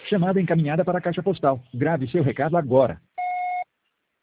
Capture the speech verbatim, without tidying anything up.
Chamada encaminhada para a caixa postal. Grave seu recado agora.